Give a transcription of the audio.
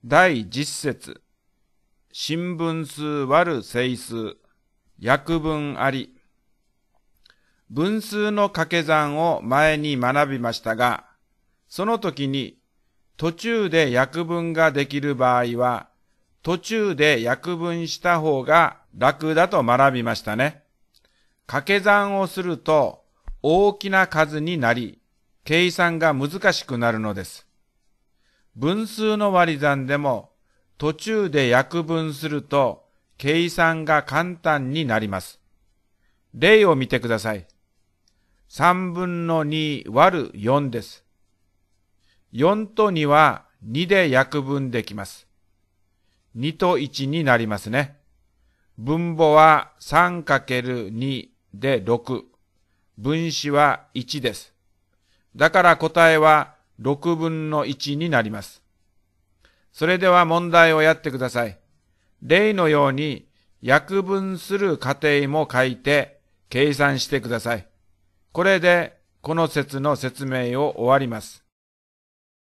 第10節、新分数割る整数、約分あり。分数の掛け算を前に学びましたが、その時に途中で約分ができる場合は、途中で約分した方が楽だと学びましたね。掛け算をすると大きな数になり、計算が難しくなるのです。分数の割り算でも途中で約分すると計算が簡単になります。例を見てください。3分の2割る4です。4と2は2で約分できます。2と1になりますね。分母は 3×2 で6。分子は1です。だから答えは6分の1になります。それでは問題をやってください。例のように約分する過程も書いて計算してください。これでこの節の説明を終わります。